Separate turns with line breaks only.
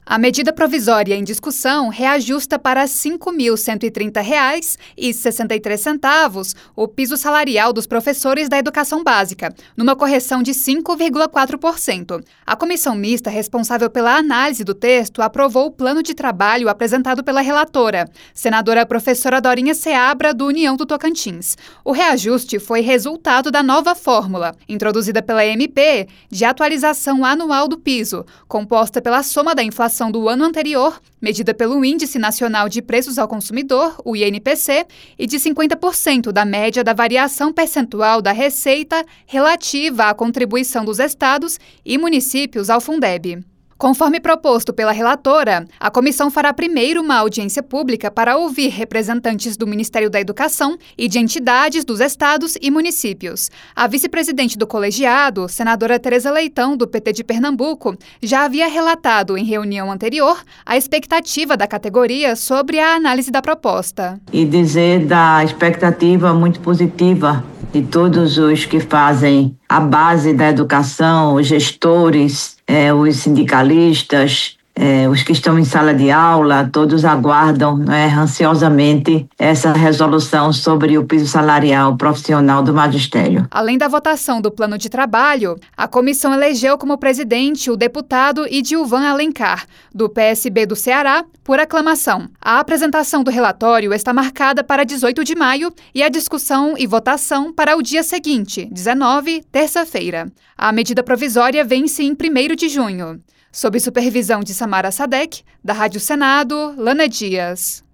A medida provisória em discussão reajusta para R$ 5.130,63 o piso salarial dos professores da educação básica, numa correção de 5,4%. A comissão mista responsável pela análise do texto aprovou o plano de trabalho apresentado pela relatora, senadora professora Dorinha Seabra, do União do Tocantins. O reajuste foi resultado da nova fórmula, introduzida pela MP, de atualização anual do piso, composta pela soma da inflação do ano anterior, medida pelo Índice Nacional de Preços ao Consumidor, o INPC, e de 50% da média da variação percentual da receita relativa à contribuição dos estados e municípios ao Fundeb. Conforme proposto pela relatora, a comissão fará primeiro uma audiência pública para ouvir representantes do Ministério da Educação e de entidades dos estados e municípios. A vice-presidente do colegiado, senadora Tereza Leitão, do PT de Pernambuco, já havia relatado em reunião anterior a expectativa da categoria sobre a análise da proposta.
E dizer da expectativa muito positiva de todos os que fazem a base da educação, os gestores, os sindicalistas, os que estão em sala de aula, todos aguardam ansiosamente essa resolução sobre o piso salarial profissional do magistério.
Além da votação do plano de trabalho, a comissão elegeu como presidente o deputado Idilvan Alencar, do PSB do Ceará, por aclamação. A apresentação do relatório está marcada para 18 de maio e a discussão e votação para o dia seguinte, 19, terça-feira. A medida provisória vence em 1º de junho. Sob supervisão de Samara Sadek, da Rádio Senado, Lana Dias.